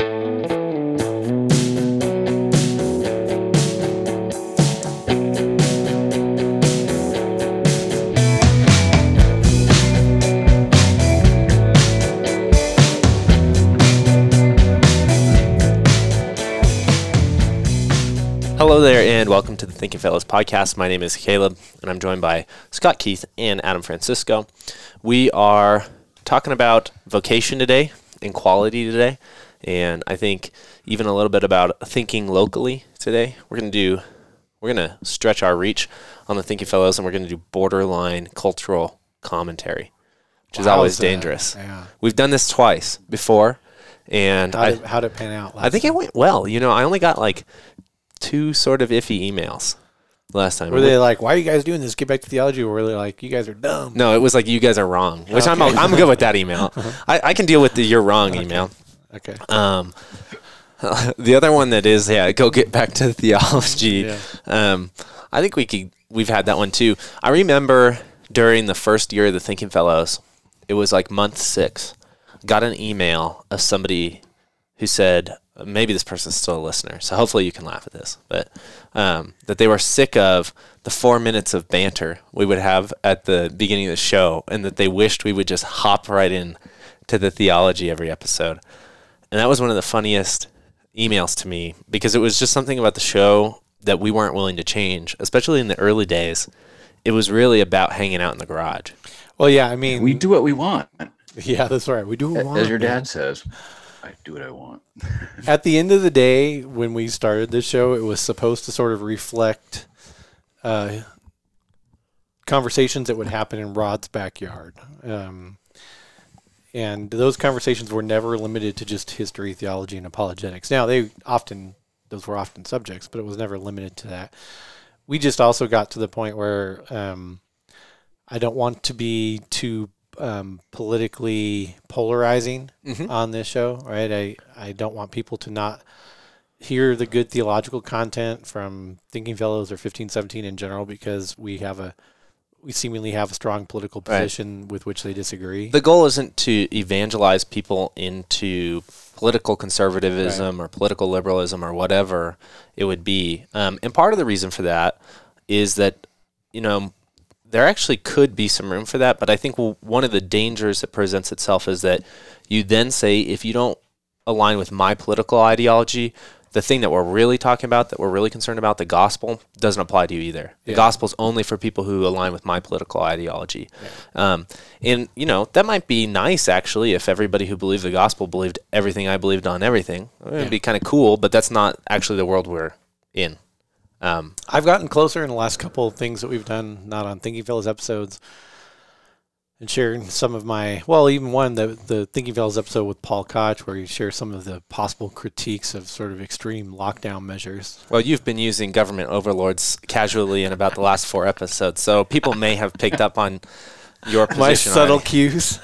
Hello there, and welcome to the Thinking Fellows podcast. My name is Caleb, and I'm joined by Scott Keith and Adam Francisco. We are talking about vocation today, and quality today, and I think even a little bit about thinking locally today. We're gonna stretch our reach on the Thinking Fellows, and we're gonna do borderline cultural commentary, which is always dangerous. Yeah. We've done this twice before, and How'd it pan out? I think it went well. I only got like 2 sort of iffy emails last time. Were they like, "Why are you guys doing this? Get back to theology," or were they like, "You guys are dumb"? No, it was like, "You guys are wrong," which okay. I'm good with that email. I can deal with the "you're wrong" email. Okay. The other one that is, go get back to theology. Yeah. I think we've had that one too. I remember during the first year of the Thinking Fellows, it was like month 6, got an email of somebody who said, maybe this person's still a listener, so hopefully you can laugh at this, but that they were sick of the 4 minutes of banter we would have at the beginning of the show, and that they wished we would just hop right in to the theology every episode. And that was one of the funniest emails to me, because it was just something about the show that we weren't willing to change, especially in the early days. It was really about hanging out in the garage. Well, yeah, I mean, we do what we want. Yeah, that's right. We do what we want. As your dad says, I do what I want. At the end of the day, when we started this show, it was supposed to sort of reflect conversations that would happen in Rod's backyard. And those conversations were never limited to just history, theology, and apologetics. Now, those were often subjects, but it was never limited to that. We just also got to the point where I don't want to be too politically polarizing on this show, right? I don't want people to not hear the good theological content from Thinking Fellows or 1517 in general, because we seemingly have a strong political position with which they disagree. The goal isn't to evangelize people into political conservatism or political liberalism or whatever it would be. And part of the reason for that is that, there actually could be some room for that, but I think one of the dangers that presents itself is that you then say, if you don't align with my political ideology, the thing that we're really talking about, that we're really concerned about, the gospel, doesn't apply to you either. The gospel's only for people who align with my political ideology. Yeah. And, that might be nice, actually, if everybody who believed the gospel believed everything I believed on everything. It would be kind of cool, but that's not actually the world we're in. I've gotten closer in the last couple of things that we've done, not on Thinking Fellows episodes, and sharing some of even one, the Thinking Fellows episode with Paul Koch, where he shares some of the possible critiques of sort of extreme lockdown measures. Well, you've been using government overlords casually in about the last 4 episodes, so people may have picked up on your position. My subtle cues.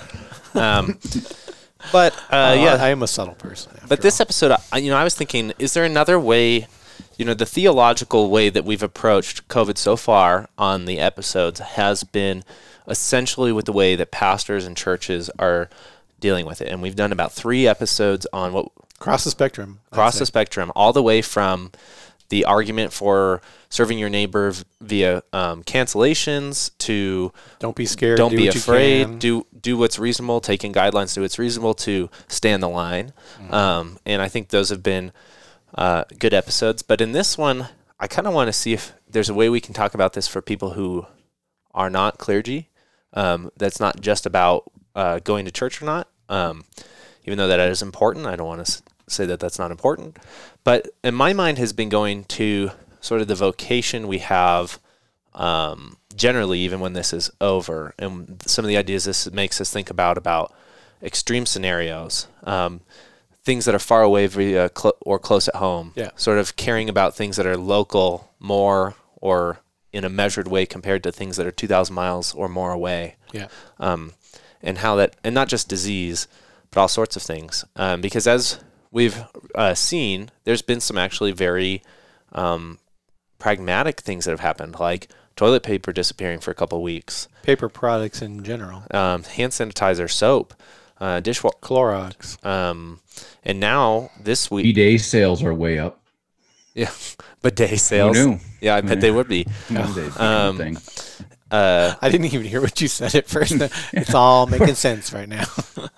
But I am a subtle person. But this episode, I was thinking, is there another way? The theological way that we've approached COVID so far on the episodes has been essentially with the way that pastors and churches are dealing with it. And we've done about 3 episodes on what... Cross the spectrum. All the way from the argument for serving your neighbor via cancellations to... Don't be scared. Don't be afraid. Do what's reasonable. Take in guidelines. Do what's reasonable to stay on the line. Mm-hmm. And I think those have been... good episodes, but in this one, I kind of want to see if there's a way we can talk about this for people who are not clergy. That's not just about going to church or not, even though that is important. I don't want to say that that's not important, but in my mind has been going to sort of the vocation we have generally, even when this is over, and some of the ideas this makes us think about extreme scenarios. Things that are far away or close at home, sort of caring about things that are local more or in a measured way compared to things that are 2,000 miles or more away. Yeah. And how that, and not just disease, but all sorts of things. Because as we've seen, there's been some actually very pragmatic things that have happened, like toilet paper disappearing for a couple of weeks. Paper products in general. Hand sanitizer, soap. dishwasher. Clorox. And now this week, bidet sales are way up. yeah, bidet sales. Who knew? Yeah, I bet they would be. One day it's a thing. I didn't even hear what you said at first. It's all making sense right now.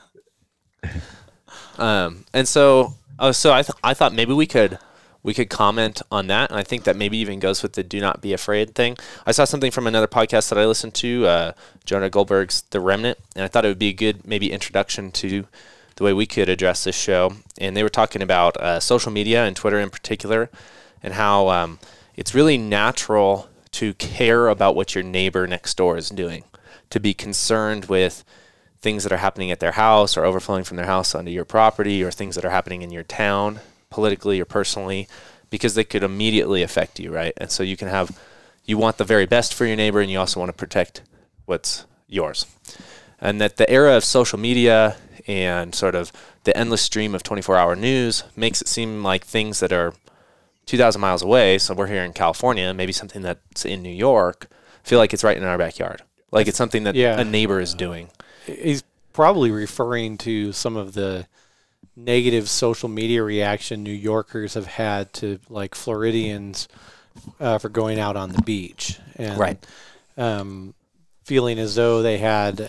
And so I thought maybe we could comment on that, and I think that maybe even goes with the "do not be afraid" thing. I saw something from another podcast that I listened to, Jonah Goldberg's "The Remnant," and I thought it would be a good maybe introduction to the way we could address this show. And they were talking about social media and Twitter in particular, and how it's really natural to care about what your neighbor next door is doing, to be concerned with things that are happening at their house or overflowing from their house onto your property, or things that are happening in your town politically or personally, because they could immediately affect you, right? And so you want the very best for your neighbor, and you also want to protect what's yours. And that the era of social media and sort of the endless stream of 24-hour news makes it seem like things that are 2,000 miles away, so we're here in California, maybe something that's in New York, feel like it's right in our backyard. Like it's something that a neighbor is doing. He's probably referring to some of the negative social media reaction New Yorkers have had to, like, Floridians for going out on the beach. And, right. Feeling as though they had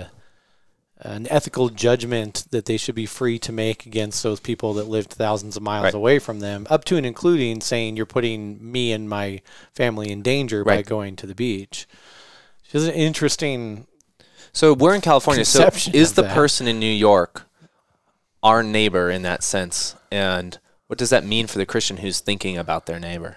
an ethical judgment that they should be free to make against those people that lived thousands of miles away from them, up to and including saying you're putting me and my family in danger by going to the beach. It's an interesting. So we're in California. So is the that person in New York our neighbor in that sense? And what does that mean for the Christian who's thinking about their neighbor?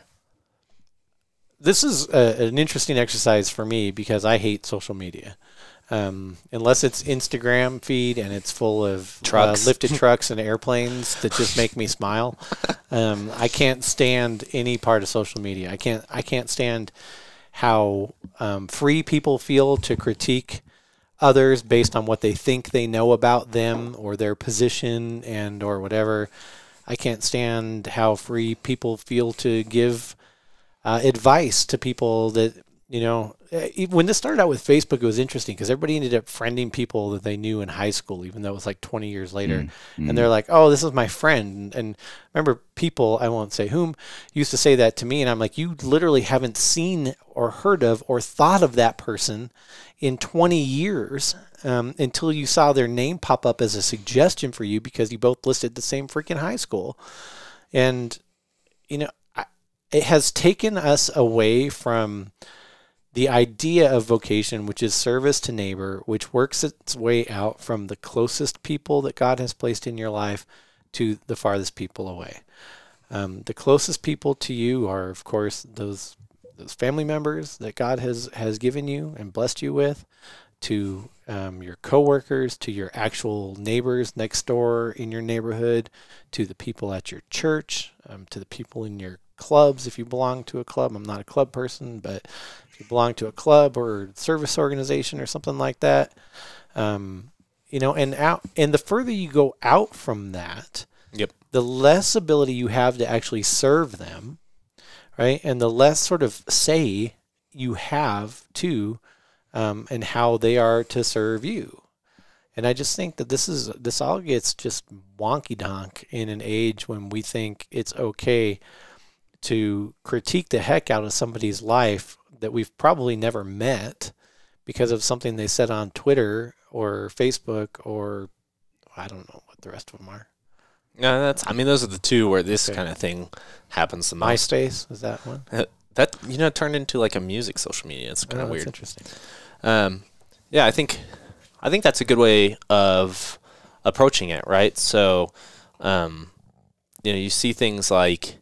This is an interesting exercise for me because I hate social media. Unless it's Instagram feed and it's full of lifted trucks and airplanes that just make me smile. I can't stand any part of social media. I can't stand how free people feel to critique others based on what they think they know about them or their position and or whatever. I can't stand how free people feel to give advice to people that, you know, when this started out with Facebook, it was interesting because everybody ended up friending people that they knew in high school, even though it was like 20 years later. Mm-hmm. And they're like, oh, this is my friend. And remember, people, I won't say whom, used to say that to me. And I'm like, you literally haven't seen or heard of or thought of that person in 20 years until you saw their name pop up as a suggestion for you because you both listed the same freaking high school. And, you know, it has taken us away from the idea of vocation, which is service to neighbor, which works its way out from the closest people that God has placed in your life to the farthest people away. The closest people to you are, of course, those family members that God has given you and blessed you with, to your coworkers, to your actual neighbors next door in your neighborhood, to the people at your church, to the people in your clubs if you belong to a club. I'm not a club person, but if you belong to a club or service organization or something like that, you know, and the further you go out from that, the less ability you have to actually serve them, right? And the less sort of say you have to, and how they are to serve you. And I just think that this all gets just wonky donk in an age when we think it's okay to critique the heck out of somebody's life that we've probably never met because of something they said on Twitter or Facebook or I don't know what the rest of them are. No, those are the two where this kind of thing happens the most. MySpace, is that one? That, you know, turned into like a music social media. It's kind of weird. That's interesting. Yeah, I think that's a good way of approaching it, right? So, you know, you see things like,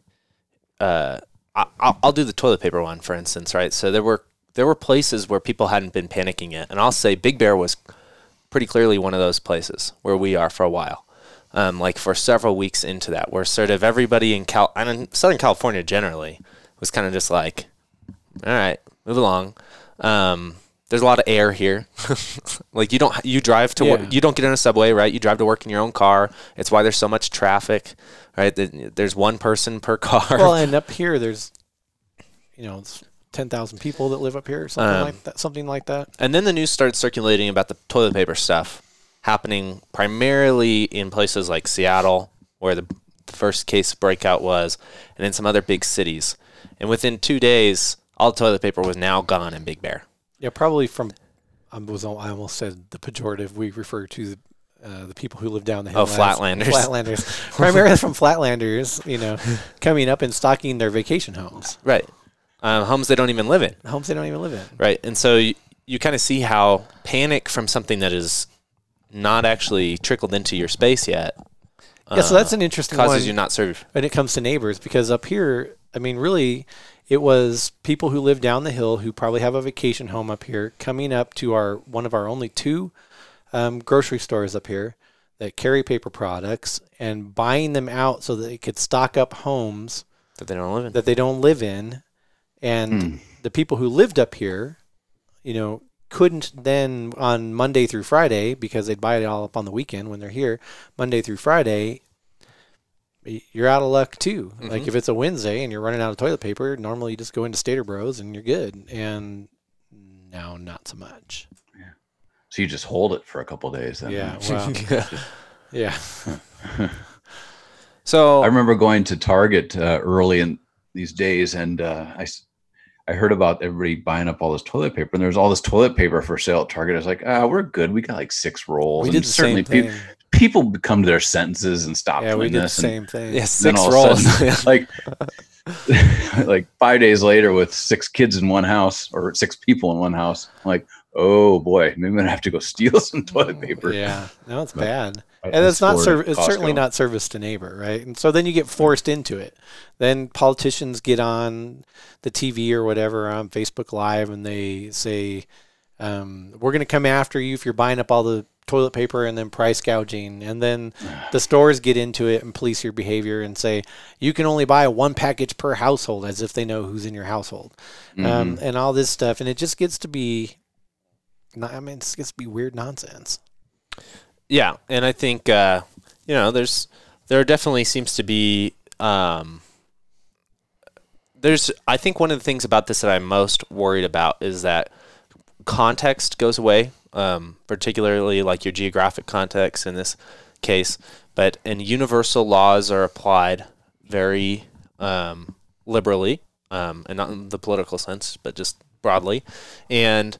I'll do the toilet paper one, for instance, right? So there were places where people hadn't been panicking yet, and I'll say Big Bear was pretty clearly one of those places where we are for a while, like for several weeks into that, where sort of everybody in Southern California generally was kind of just like, all right, move along. There's a lot of air here. Like you drive to work, you don't get in a subway, right? You drive to work in your own car. It's why there's so much traffic, right? There's one person per car. Well, and up here there's, you know, it's 10,000 people that live up here, something like that. And then the news started circulating about the toilet paper stuff, happening primarily in places like Seattle, where the first case breakout was, and in some other big cities. And within 2 days, all the toilet paper was now gone in Big Bear. Yeah, probably from, I almost said the pejorative. We refer to the people who live down the hill. Oh, Flatlanders. Flatlanders. Primarily from Flatlanders, coming up and stocking their vacation homes. Right. Homes they don't even live in. Homes they don't even live in. Right. And so you kind of see how panic from something that is not actually trickled into your space yet. Yeah, so that's an interesting causes one you not serve. when it comes to neighbors, because up here, I mean, really, it was people who live down the hill who probably have a vacation home up here coming up to one of our only 2 grocery stores up here that carry paper products and buying them out so that they could stock up homes That they don't live in. that they don't live in. And the people who lived up here, couldn't then on Monday through Friday, because they'd buy it all up on the weekend when they're here, Monday through Friday, you're out of luck too. Mm-hmm. Like if it's a Wednesday and you're running out of toilet paper, normally you just go into Stater Bros and you're good. And now not so much. So you just hold it for a couple of days then. Yeah. Well, yeah. So I remember going to Target early in these days, and I heard about everybody buying up all this toilet paper, and there was all this toilet paper for sale at Target. I was like, we're good. We got like 6 rolls. We And did the certainly same thing. people come to their sentences and stop Yeah, doing we did the this. same thing. yeah, Then 6 all of a rolls. sudden, like 5 days later with 6 kids in one house or 6 people in one house, I'm like, oh boy, maybe I'm gonna have to go steal some toilet paper. Yeah, no, it's bad. At And the it's not store at it's certainly Costco. not service to neighbor, right? And so then you get forced into it. Then politicians get on the TV or whatever on Facebook Live and they say, we're going to come after you if you're buying up all the toilet paper and then price gouging. And then the stores get into it and police your behavior and say, you can only buy 1 package per household, as if they know who's in your household. And all this stuff. And it just gets to be, it just gets to be weird nonsense. Yeah, and I think there definitely seems to be I think one of the things about this that I'm most worried about is that context goes away, particularly like your geographic context in this case, and universal laws are applied very liberally, and not in the political sense, but just broadly, and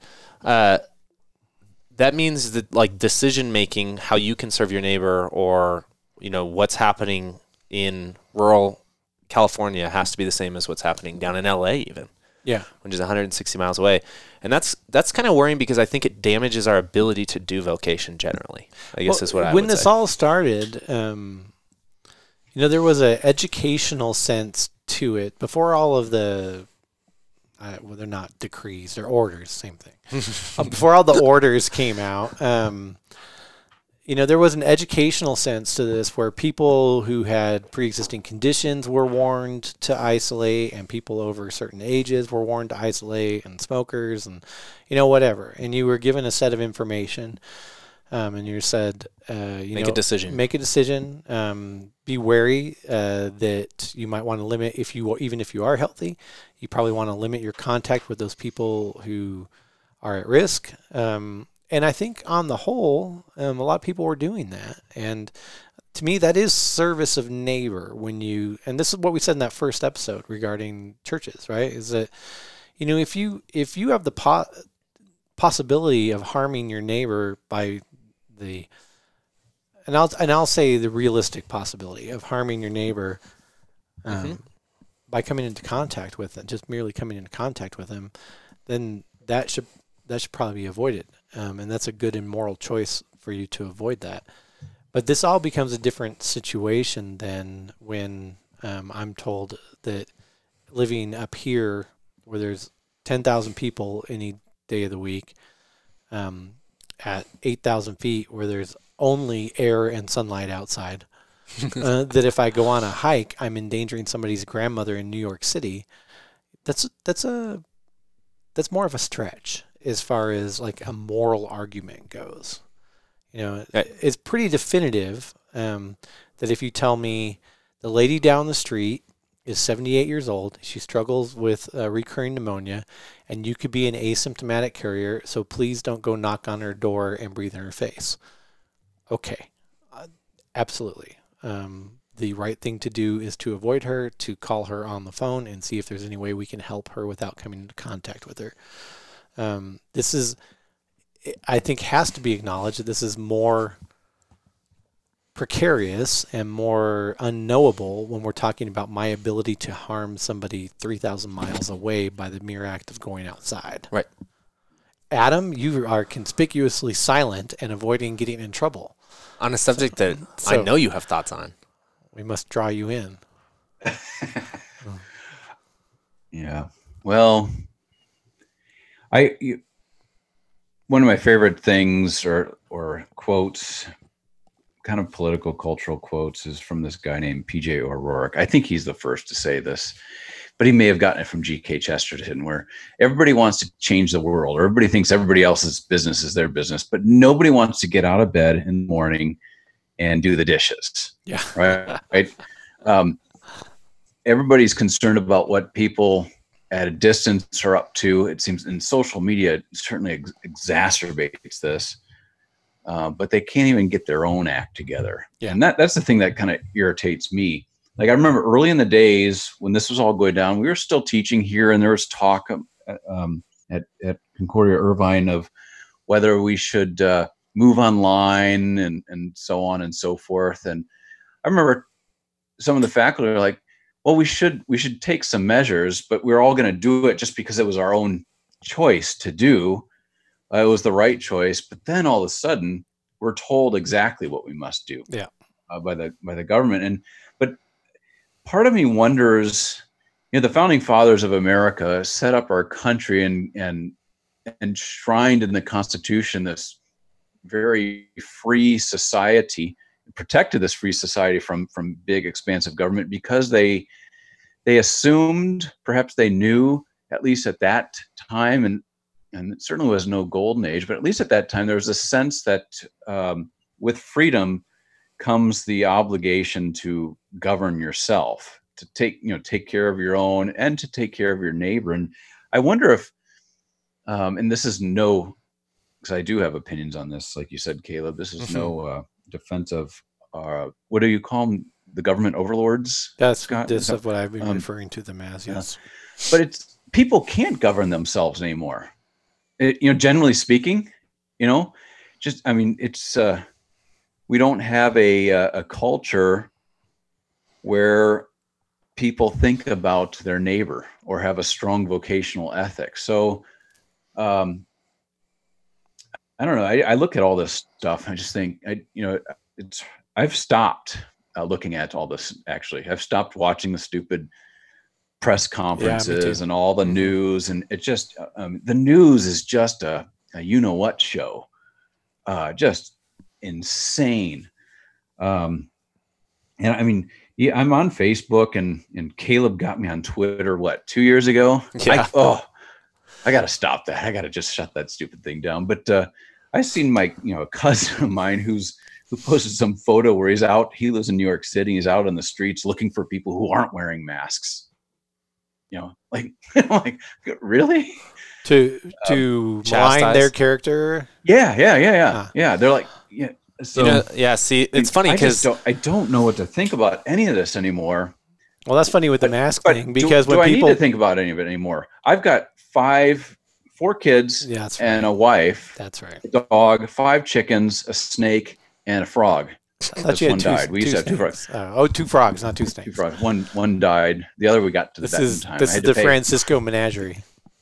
that means that like decision making, how you can serve your neighbor, or what's happening in rural California has to be the same as what's happening down in LA even. Yeah. Which is 160 miles away. And that's kind of worrying because I think it damages our ability to do vocation generally, I guess is what I would say. When this all started, there was an educational sense to it before all of the they're not decrees, they're orders, same thing. Before all the orders came out, there was an educational sense to this where people who had pre-existing conditions were warned to isolate, and people over certain ages were warned to isolate, and smokers, and whatever. And you were given a set of information, and you said, make a decision. Make a decision. Be wary that you might want to limit even if you are healthy, you probably want to limit your contact with those people who are at risk. And I think on the whole, a lot of people were doing that. And to me, that is service of neighbor and this is what we said in that first episode regarding churches, right? Is that, if you have the possibility of harming your neighbor by I'll say the realistic possibility of harming your neighbor by coming into contact with them, just merely coming into contact with them, then that should probably be avoided. And that's a good and moral choice for you to avoid that. But this all becomes a different situation than when I'm told that living up here where there's 10,000 people any day of the week, at 8,000 feet where there's only air and sunlight outside, that if I go on a hike, I'm endangering somebody's grandmother in New York City. That's more of a stretch as far as like a moral argument goes. It's pretty definitive that if you tell me the lady down the street is 78 years old, she struggles with recurring pneumonia, and you could be an asymptomatic carrier, so please don't go knock on her door and breathe in her face. okay, absolutely. The right thing to do is to avoid her, to call her on the phone and see if there's any way we can help her without coming into contact with her. This is, I think, has to be acknowledged that this is more precarious and more unknowable when we're talking about my ability to harm somebody 3,000 miles away by the mere act of going outside. Right. Adam, you are conspicuously silent and avoiding getting in trouble. On a subject that I know you have thoughts on. We must draw you in. Yeah. Well, one of my favorite things or quotes, kind of political cultural quotes, is from this guy named P.J. O'Rourke. I think he's the first to say this, but he may have gotten it from G.K. Chesterton, where everybody wants to change the world, or everybody thinks everybody else's business is their business, but nobody wants to get out of bed in the morning and do the dishes. Yeah. Right. Everybody's concerned about what people at a distance are up to. It seems in social media certainly exacerbates this, but they can't even get their own act together. Yeah. And that's the thing that kind of irritates me. Like, I remember early in the days when this was all going down, we were still teaching here, and there was talk at Concordia Irvine of whether we should move online and so on and so forth. And I remember some of the faculty were like, well, we should take some measures, but we're all going to do it just because it was our own choice to do. It was the right choice. But then all of a sudden, we're told exactly what we must do by the government. But part of me wonders, the founding fathers of America set up our country and enshrined in the Constitution this very free society, protected this free society from big expansive government, because they assumed, perhaps they knew, at least at that time, and it certainly was no golden age, but at least at that time there was a sense that with freedom comes the obligation to govern yourself, to take care of your own and to take care of your neighbor. And I wonder if and this is because I do have opinions on this, like you said, Caleb. This is no defense of what do you call them? The government overlords. That's what I've been referring to them as. Yes, but it's people can't govern themselves anymore. Generally speaking, it's we don't have a culture where people think about their neighbor or have a strong vocational ethic. So. I don't know. I look at all this stuff. I just think, I've stopped looking at all this. Actually, I've stopped watching the stupid press conferences and all the news. And it just, the news is just a you-know-what show. Just insane. And I mean, I'm on Facebook and Caleb got me on Twitter, 2 years ago? Yeah. I got to stop that. I got to just shut that stupid thing down. But I seen a cousin of mine who posted some photo where he's out. He lives in New York City. He's out on the streets looking for people who aren't wearing masks. Like really? To malign their character. Yeah. They're like, yeah. So See, it's funny because I don't know what to think about any of this anymore. Well, that's funny with the mask thing, because when people need to think about any of it anymore. I've got 4 kids and a wife. That's right. A dog, 5 chickens, a snake, and a frog. That's one died. We used to have 2 frogs. 2 frogs, not 2 snakes. 2 frogs. One died. The other we got to the second time. This is the Francisco menagerie.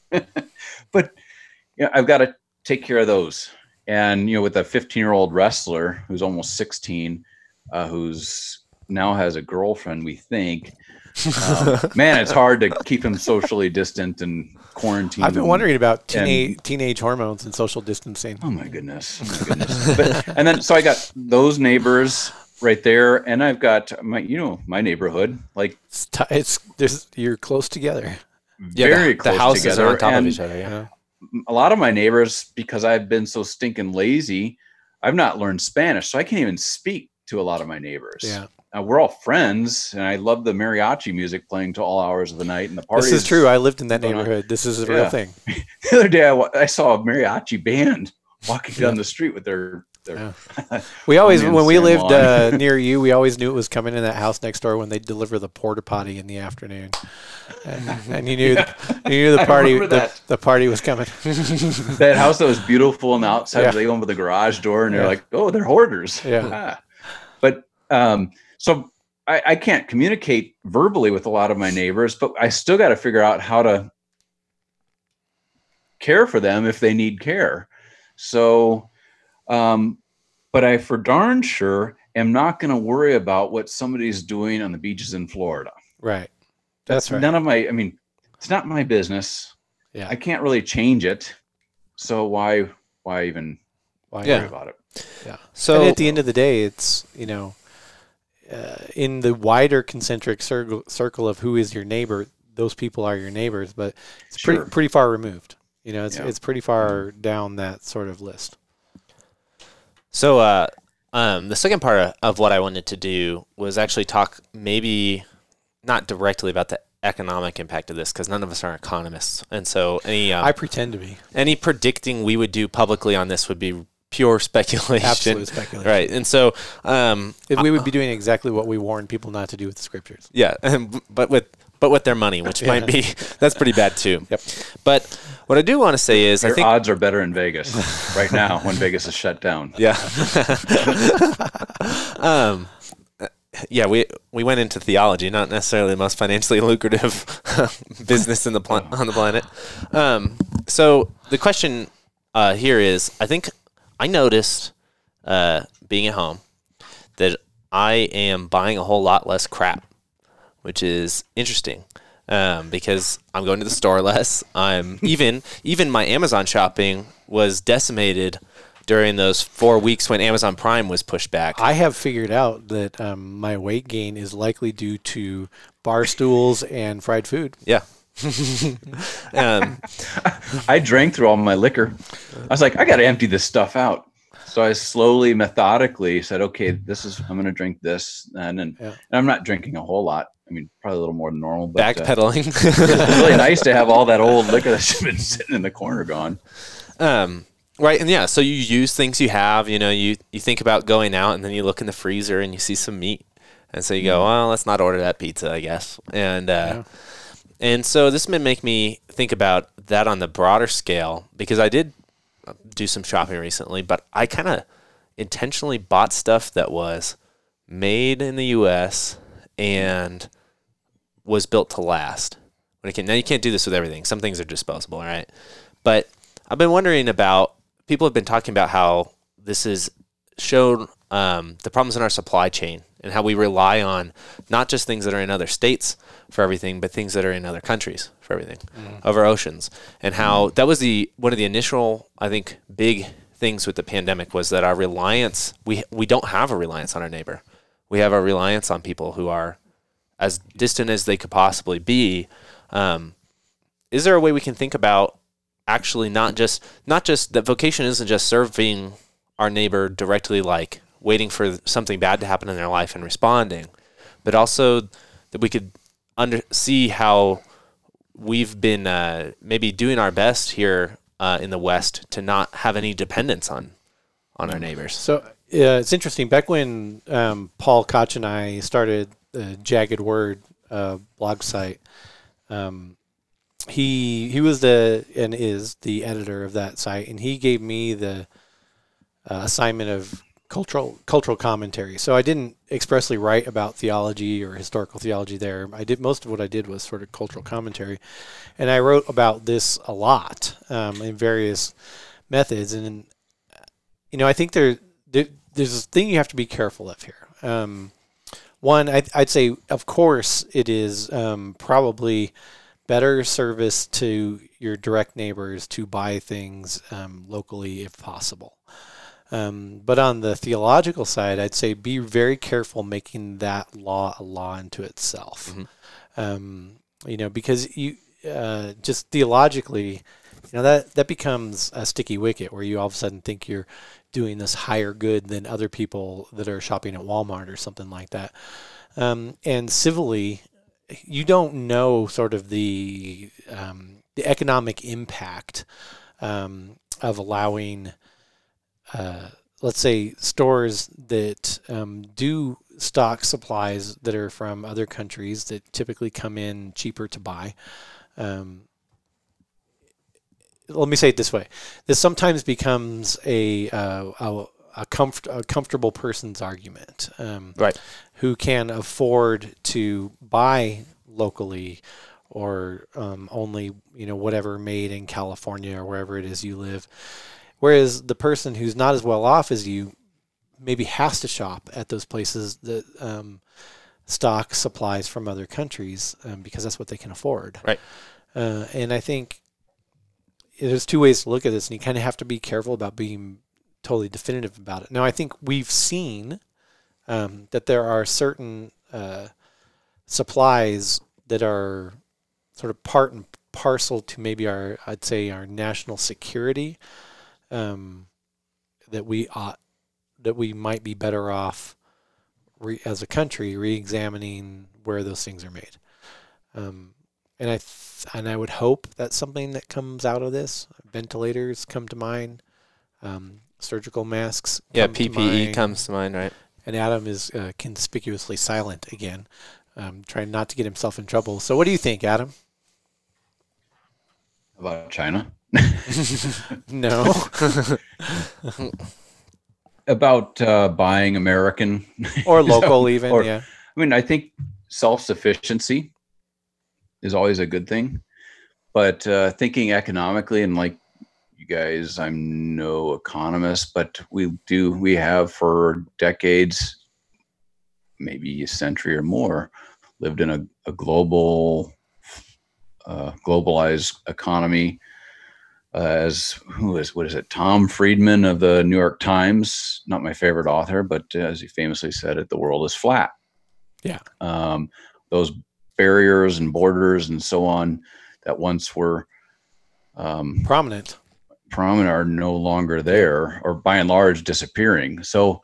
But I've got to take care of those. And with a 15-year-old wrestler who's almost 16, who's now has a girlfriend, we think. Man, it's hard to keep him socially distant and quarantined. I've been wondering about teenage hormones and social distancing. Oh my goodness. And then so I got those neighbors right there, and I've got my neighborhood. Like you're close together. Very close together. The houses are on top of each other. Yeah. A lot of my neighbors, because I've been so stinking lazy, I've not learned Spanish, so I can't even speak to a lot of my neighbors. Yeah. We're all friends, and I love the mariachi music playing to all hours of the night and the parties. This is true. I lived in that neighborhood. This is a real thing. The other day, I saw a mariachi band walking down the street with their They're We always, in when we San lived Juan. near you, we always knew it was coming in that house next door when they deliver the porta potty in the afternoon, and you knew the I party remember that. the party was coming. That house that was beautiful on the outside, Yeah. they opened the garage door, and Yeah. they're like, "Oh, they're hoarders." Yeah. Ah. But so I can't communicate verbally with a lot of my neighbors, but I still got to figure out how to care for them if they need care. So, but I for darn sure am not going to worry about what somebody's doing on the beaches in Florida. Right. That's right. none of my. I mean, it's not my business. Yeah. I can't really change it. So why even Why Yeah. worry about it? Yeah. So And at the end of the day, it's, in the wider concentric circle of who is your neighbor, those people are your neighbors, but it's Sure. pretty far removed. It's Yeah. it's pretty far down that sort of list. So, the second part of what I wanted to do was actually talk maybe not directly about the economic impact of this because none of us are economists, and so I pretend to be. any predicting we would do publicly on this would be pure speculation. Absolute speculation. Right, and so We would be doing exactly what we warn people not to do with the scriptures. yeah, but with their money, which might be that's pretty bad too. Yep. But what I do want to say is, I Your think odds are better in Vegas right now when Vegas is shut down. yeah. Yeah, we went into theology, not necessarily the most financially lucrative business in on the planet. So the question here is, I think I noticed being at home that I am buying a whole lot less crap, which is interesting because I'm going to the store less. I'm even my Amazon shopping was decimated during those 4 weeks when Amazon Prime was pushed back. I have figured out that my weight gain is likely due to bar stools and fried food. Yeah. I drank through all my liquor. I was like, I got to empty this stuff out. So I slowly, methodically said, okay, I'm going to drink this. And I'm not drinking a whole lot. I mean, probably a little more than normal. But, Backpedaling. it's really nice to have all that old liquor that's been sitting in the corner gone. Right, and yeah, so you use things you have, you think about going out, and then you look in the freezer and you see some meat, and so you go, well, let's not order that pizza, I guess. And so this may make me think about that on the broader scale, because I did do some shopping recently, but I kind of intentionally bought stuff that was made in the U.S. and was built to last. Now, you can't do this with everything. Some things are disposable, right? But I've been wondering about, people have been talking about how this has shown the problems in our supply chain and how we rely on not just things that are in other states for everything, but things that are in other countries for everything, over oceans. And how that was one of the initial, I think, big things with the pandemic was that our reliance, we don't have a reliance on our neighbor. We have a reliance on people who are as distant as they could possibly be. Is there a way we can think about actually not just that vocation isn't just serving our neighbor directly, like waiting for something bad to happen in their life and responding, but also that we could see how we've been maybe doing our best here in the West to not have any dependence on our neighbors. So it's interesting. Back when Paul Koch and I started the Jagged Word blog site, he was and is the editor of that site, and he gave me the assignment of cultural commentary. So I didn't expressly write about theology or historical theology there. Most of what I did was sort of cultural commentary, and I wrote about this a lot in various methods. And I think there's this thing you have to be careful of here. One, I'd say, of course, it is probably better service to your direct neighbors to buy things locally if possible. But on the theological side, I'd say be very careful making that law a law unto itself. Because you just theologically, that becomes a sticky wicket where you all of a sudden think you're doing this higher good than other people that are shopping at Walmart or something like that. And civilly, you don't know sort of the economic impact of allowing let's say stores that do stock supplies that are from other countries that typically come in cheaper to buy. Let me say it this way: this sometimes becomes a comfortable person's argument, Right. who can afford to buy locally, or only whatever made in California or wherever it is you live. Whereas the person who's not as well off as you maybe has to shop at those places that stock supplies from other countries, because that's what they can afford. Right. And I think there's two ways to look at this, and you kind of have to be careful about being totally definitive about it. Now, I think we've seen that there are certain supplies that are sort of part and parcel to maybe our national security, that we might be better off as a country re-examining where those things are made. And I would hope that's something that comes out of this. Ventilators come to mind. Surgical masks. Yeah, come to PPE mind. comes to mind, right? And Adam is conspicuously silent again, trying not to get himself in trouble. So what do you think, Adam? About China? No. About buying American Or local even, or, yeah. I mean, I think self-sufficiency is always a good thing, but thinking economically, and like you guys, I'm no economist, but we have for decades, maybe a century or more, lived in a globalized economy. What is it? Tom Friedman of the New York Times, not my favorite author, but as he famously said it, the world is flat. Yeah. Those barriers and borders and so on that once were prominent are no longer there, or by and large disappearing. So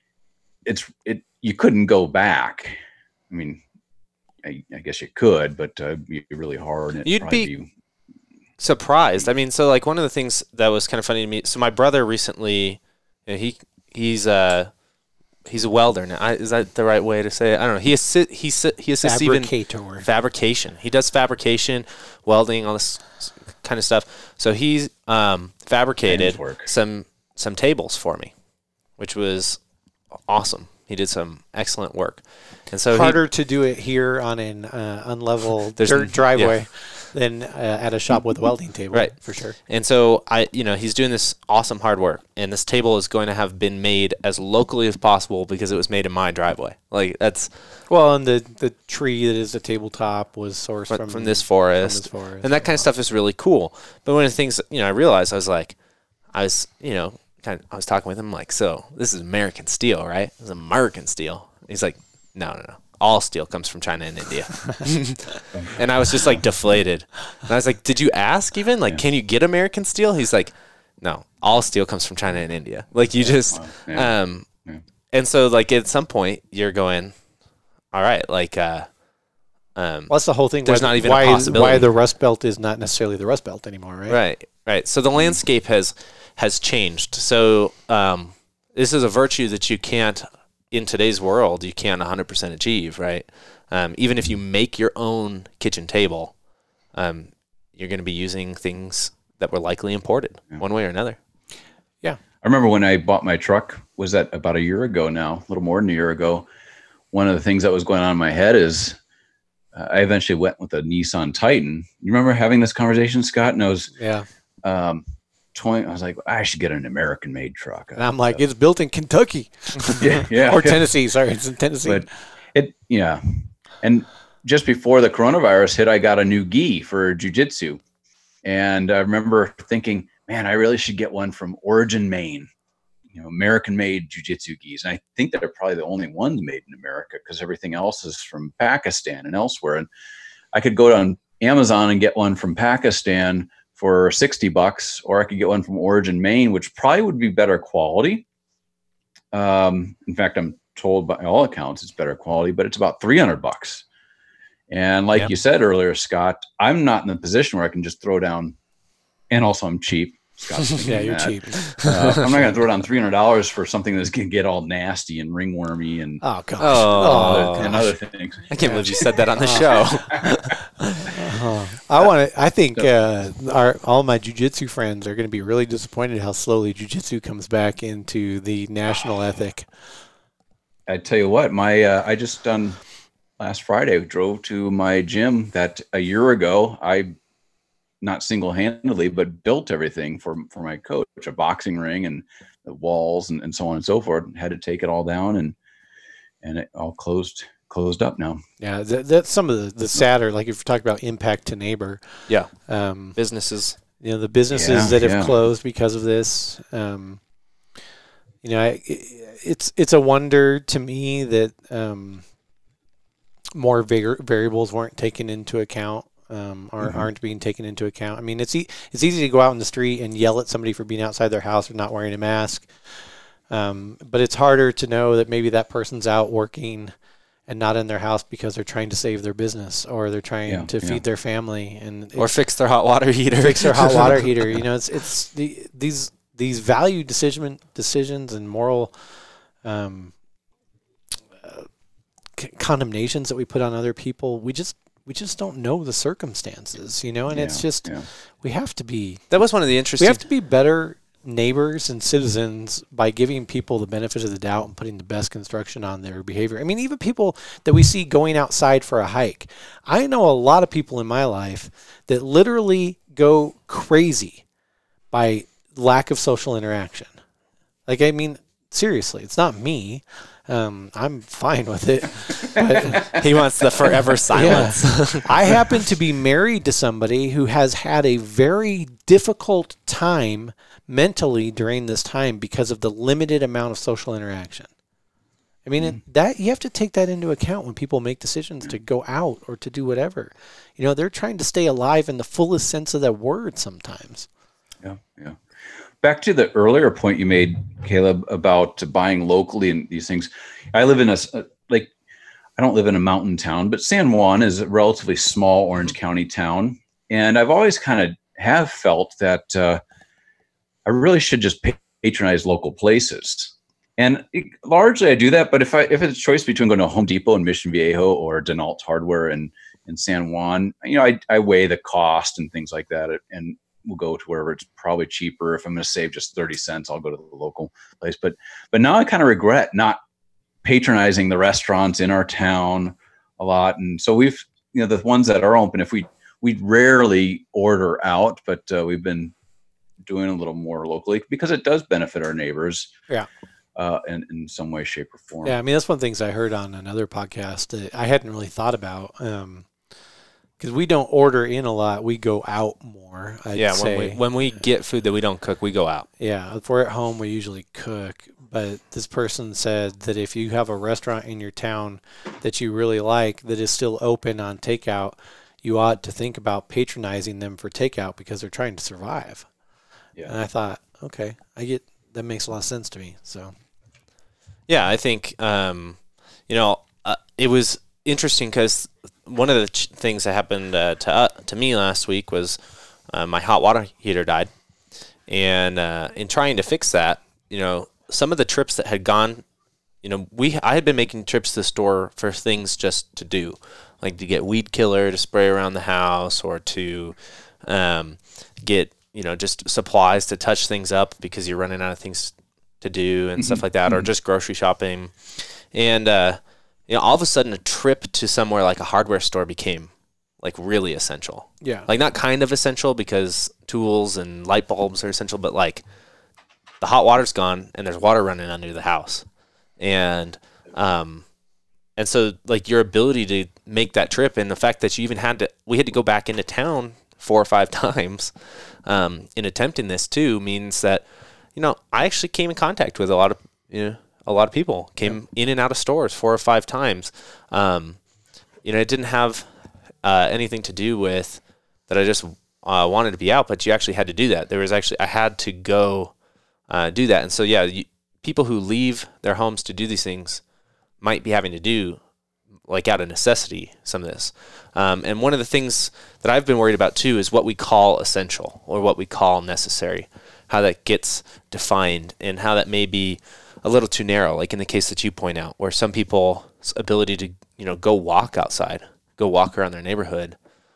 you couldn't go back. I mean, I guess you could, but it'd be really hard. And You'd be surprised. I mean, so like one of the things that was kind of funny to me. So my brother recently, he's a welder now. Is that the right way to say it? I don't know. He assists even fabrication. He does fabrication, welding, all this kind of stuff. So he's fabricated some tables for me, which was awesome. He did some excellent work. And so harder to do it here on an unlevel dirt driveway than at a shop with a welding table, right? For sure. And so he's doing this awesome hard work, and this table is going to have been made as locally as possible because it was made in my driveway. Like that's and the tree that is the tabletop was sourced from this forest, and that kind of stuff is really cool. But one of the things I realized, I was talking with him like, so this is American steel, right? It's American steel. He's like, no. All steel comes from China and India. And I was just like deflated. And I was like, did you ask even? Like, can you get American steel? He's like, no, all steel comes from China and India. Like you just, and so like at some point you're going, all right, like, that's the whole thing. There's not even a possibility. Why the Rust Belt is not necessarily the Rust Belt anymore, right? Right. So the landscape has changed. So this is a virtue that you can't, in today's world, you can't 100% achieve, right? Even if you make your own kitchen table, you're going to be using things that were likely imported one way or another. Yeah. I remember when I bought my truck, was that about a year ago now, a little more than a year ago. One of the things that was going on in my head is I eventually went with a Nissan Titan. You remember having this conversation, Scott? And I was, I was like, I should get an American-made truck. And I'm like, it's built in Kentucky. Or Tennessee. Sorry, it's in Tennessee. But and just before the coronavirus hit, I got a new gi for jiu-jitsu. And I remember thinking, man, I really should get one from Origin, Maine. American-made jiu-jitsu gis. And I think they're probably the only ones made in America because everything else is from Pakistan and elsewhere. And I could go on Amazon and get one from Pakistan for $60, or I could get one from Origin, Maine, which probably would be better quality. In fact, I'm told by all accounts it's better quality, but it's about $300. And like you said earlier, Scott, I'm not in the position where I can just throw down, and also I'm cheap. Scott's thinking Yeah, you're that. cheap. I'm not going to throw down $300 for something that's going to get all nasty and ringwormy and Oh gosh. Oh, other things. I can't believe you said that on the show. I think all my jiu-jitsu friends are going to be really disappointed how slowly jiu-jitsu comes back into the national ethic. I tell you what, I just done last Friday drove to my gym that a year ago I not single-handedly but built everything for my coach, a boxing ring and the walls and so on and so forth. Had to take it all down and it all closed up now. Yeah, that's some of the sadder, like if you're talking about impact to neighbor. Yeah. Um, Businesses. you know, the businesses that have closed because of this. You know, it's a wonder to me that more variables weren't taken into account. Aren't being taken into account. I mean, it's easy to go out in the street and yell at somebody for being outside their house or not wearing a mask, but it's harder to know that maybe that person's out working and not in their house because they're trying to save their business or they're trying to feed their family or fix their hot water heater. You know, it's these value decisions and moral condemnations that we put on other people. We just don't know the circumstances, you know, and it's just we have to be. That was one of the interesting. We have to be better neighbors and citizens by giving people the benefit of the doubt and putting the best construction on their behavior. I mean, even people that we see going outside for a hike. I know a lot of people in my life that literally go crazy by lack of social interaction. Like, I mean, seriously, it's not me. I'm fine with it. But he wants the forever silence. Yeah. I happen to be married to somebody who has had a very difficult time mentally during this time because of the limited amount of social interaction. I mean, that you have to take that into account when people make decisions to go out or to do whatever. You know, they're trying to stay alive in the fullest sense of that word sometimes. Yeah. Back to the earlier point you made, Caleb, about buying locally and these things. I live in I don't live in a mountain town, but San Juan is a relatively small Orange County town. And I've always kind of felt that I really should just patronize local places. And largely I do that. But if it's a choice between going to Home Depot in Mission Viejo or Denault Hardware in San Juan, you know, I weigh the cost and things like that. And we'll go to wherever it's probably cheaper. If I'm going to save just 30 cents, I'll go to the local place. But now I kind of regret not patronizing the restaurants in our town a lot. And so we've, you know, the ones that are open, if we rarely order out, but we've been doing a little more locally because it does benefit our neighbors. Yeah. In some way, shape, or form. Yeah. I mean, that's one of the things I heard on another podcast that I hadn't really thought about. Because we don't order in a lot, we go out more. I'd say. When we get food that we don't cook, we go out. Yeah, if we're at home, we usually cook. But this person said that if you have a restaurant in your town that you really like that is still open on takeout, you ought to think about patronizing them for takeout because they're trying to survive. Yeah. And I thought, okay, that makes a lot of sense to me. So, yeah, I think it was interesting because one of the things that happened to me last week was my hot water heater died, and in trying to fix that, you know, some of the trips that had gone, you know, I had been making trips to the store for things just to do, like to get weed killer to spray around the house, or to get, you know, just supplies to touch things up because you're running out of things to do and stuff like that, or just grocery shopping, and you know, all of a sudden a trip to somewhere like a hardware store became like really essential. Yeah. Like not kind of essential because tools and light bulbs are essential, but like the hot water's gone and there's water running under the house. And so like your ability to make that trip and the fact that you even we had to go back into town 4 or 5 times in attempting this too means that, you know, I actually came in contact with a lot of people, came in and out of stores 4 or 5 times. You know, it didn't have anything to do with that I just wanted to be out, but you actually had to do that. I had to go do that. And so, yeah, people who leave their homes to do these things might be having to do, like out of necessity, some of this. And one of the things that I've been worried about too is what we call essential or what we call necessary. how that gets defined and how that may be a little too narrow, like in the case that you point out, where some people's ability to, go walk outside, go walk around their neighborhood,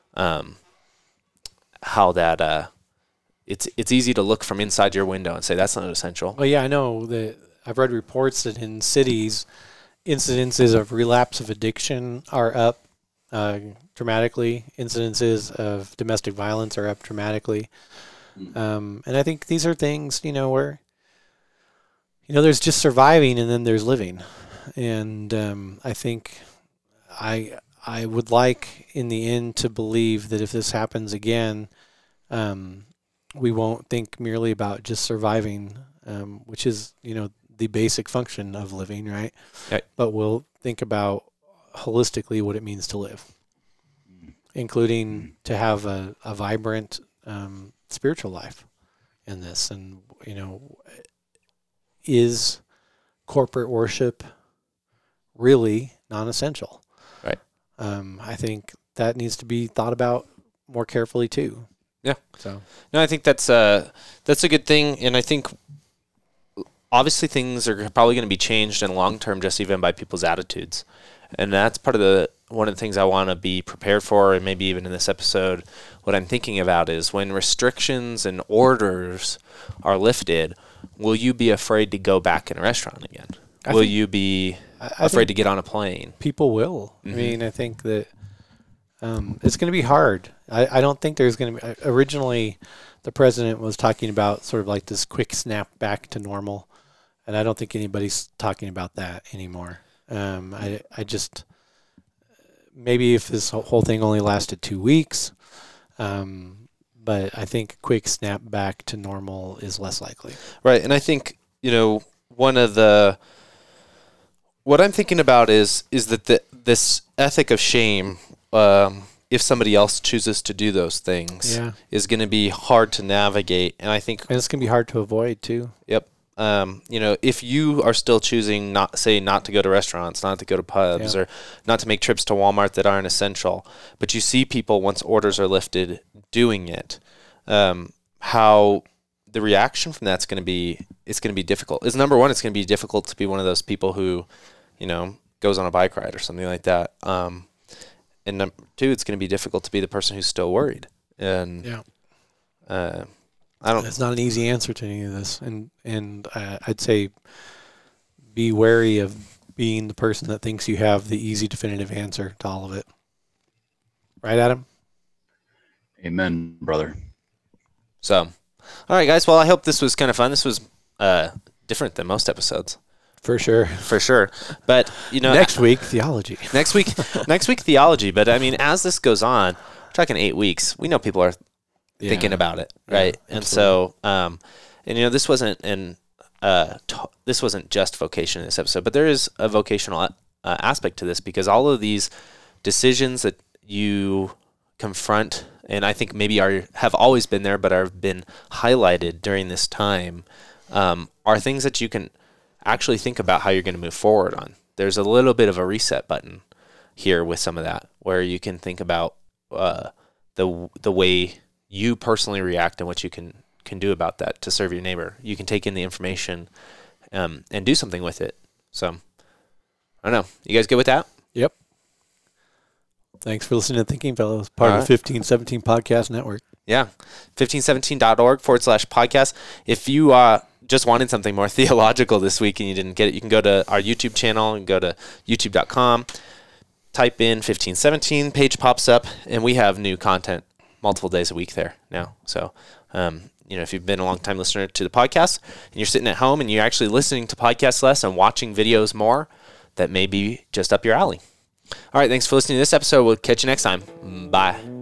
how that it's easy to look from inside your window and say that's not essential. Well, yeah, I know that I've read reports that in cities, incidences of relapse of addiction are up dramatically. Incidences of domestic violence are up dramatically. And I think these are things, where, there's just surviving and then there's living. And I think I would like in the end to believe that if this happens again, we won't think merely about just surviving, which is, the basic function of living, right? Right. But we'll think about holistically what it means to live, including to have a vibrant spiritual life in this. And, is corporate worship really non-essential? Right. I think that needs to be thought about more carefully too. Yeah. So no, I think that's a good thing, and I think obviously things are probably going to be changed in long term, just even by people's attitudes, and that's part of one of the things I want to be prepared for, and maybe even in this episode, what I'm thinking about is when restrictions and orders are lifted, will you be afraid to go back in a restaurant again? Will you be afraid to get on a plane? People will. Mm-hmm. I mean, I think that it's going to be hard. I don't think there's going to be. Originally, the president was talking about sort of like this quick snap back to normal, and I don't think anybody's talking about that anymore. I just maybe if this whole thing only lasted 2 weeks, but I think quick snap back to normal is less likely. Right, and I think one of what I'm thinking about is that this ethic of shame, if somebody else chooses to do those things, is going to be hard to navigate, and I think it's going to be hard to avoid too. Yep. If you are still choosing not to go to restaurants, not to go to pubs, or not to make trips to Walmart that aren't essential, but you see people once orders are lifted doing it, how the reaction from that's going to be, it's going to be difficult. Is number one, it's going to be difficult to be one of those people who, goes on a bike ride or something like that. And number two, it's going to be difficult to be the person who's still worried. And it's not an easy answer to any of this, and I'd say be wary of being the person that thinks you have the easy, definitive answer to all of it. Right, Adam? Amen, brother. So, all right, guys. Well, I hope this was kind of fun. This was different than most episodes. For sure. But next week theology. Next week theology. But I mean, as this goes on, we're talking 8 weeks. We know people are thinking about it, right? And so, this wasn't this wasn't just vocation in this episode, but there is a vocational aspect to this, because all of these decisions that you confront, and I think maybe have always been there, but have been highlighted during this time, are things that you can actually think about how you're going to move forward on. There's a little bit of a reset button here with some of that, where you can think about the way you personally react and what you can do about that to serve your neighbor. You can take in the information and do something with it. So, I don't know. You guys good with that? Yep. Thanks for listening to Thinking Fellows, part of the 1517 Podcast Network. Yeah. 1517.org/podcast. If you just wanted something more theological this week and you didn't get it, you can go to our YouTube channel and go to youtube.com, type in 1517, page pops up, and we have new content multiple days a week there now. So, if you've been a long time listener to the podcast and you're sitting at home and you're actually listening to podcasts less and watching videos more, that may be just up your alley. All right. Thanks for listening to this episode. We'll catch you next time. Bye.